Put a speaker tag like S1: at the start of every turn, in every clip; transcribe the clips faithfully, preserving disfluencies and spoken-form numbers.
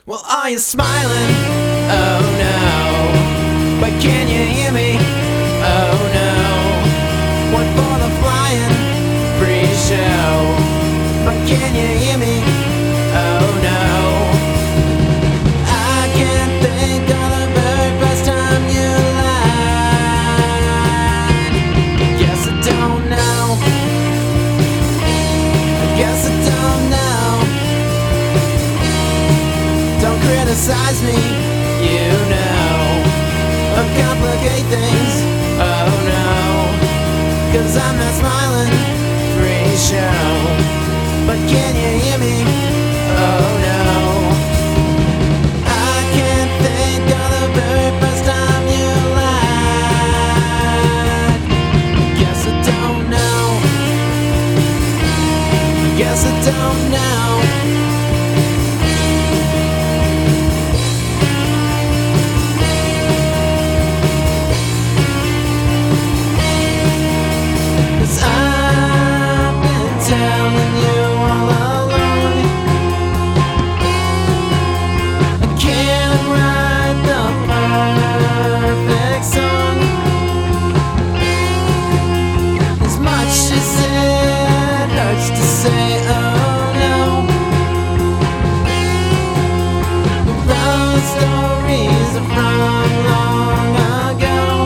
S1: Well, are you smiling? Oh no. But can you hear me? Oh no. What for the flying free show? But can you hear me? Oh no. I can't think of the very first time you lied. Guess I don't know. I guess I don't know. Don't criticize me, you know, or complicate things, oh no. Cause I'm not smiling, free show. But can you hear me? Oh no. I can't think of the very first time you lied. Guess I don't know. Guess I don't know. Telling you all along, I can't write the perfect song. As much as it hurts to say oh no, those stories are from long ago.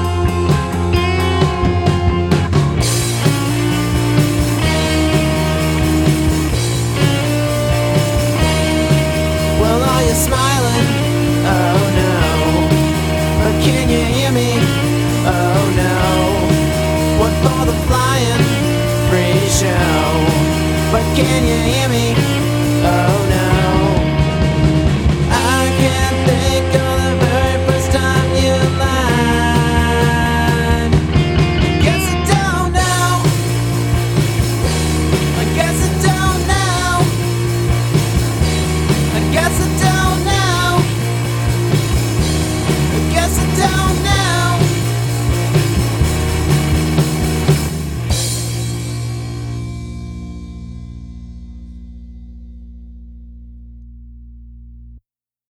S1: Smiling, oh no. Or can you hear me? Oh no. What for the flying free show? But can you hear me? Oh no.